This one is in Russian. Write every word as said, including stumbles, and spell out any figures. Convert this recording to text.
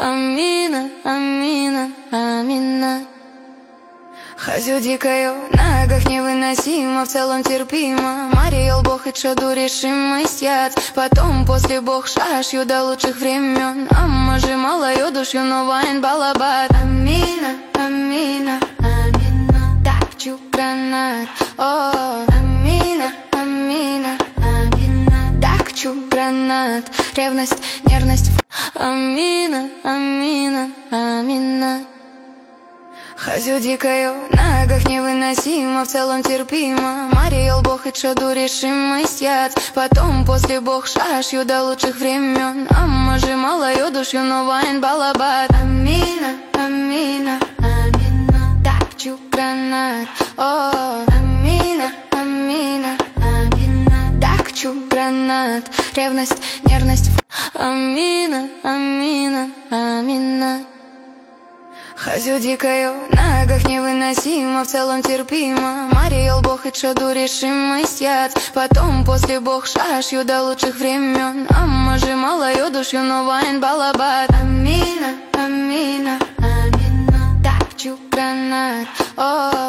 Амина, Амина, Амина. Хожу дикою, на ногах невыносимо, в целом терпимо. Мариэл Бог и чаду решимость яд. Потом после Бог шашью до лучших времен. Амма же малою душью, но вайн балабат. Амина, Амина, Амина. Тапчу гранат. О, Амина, Амина, Амина. Тапчу гранат. Ревность, нервность. Амина, Амина, Амина. Хожу дикою, на ногах невыносимо, в целом терпимо. Мариэл Бог и чаду решимость яд. Потом после Бог шашью до лучших времен. Амма же малою душью, но вайн балабат. Амина, Амина, Амина. Тапчу гранат. О, Амина, Амина, Амина. Тапчу гранат. Ревность, нервность. Амина, Амина, Амина. Хожу дикою, на ногах невыносимо, в целом терпимо. Мариэл Бог и чаду решимость яд. Потом после Бог шашью до лучших времен. Амма же малою душью, но вайн балабат. Амина, Амина, Амина. Тапчу гранат. О,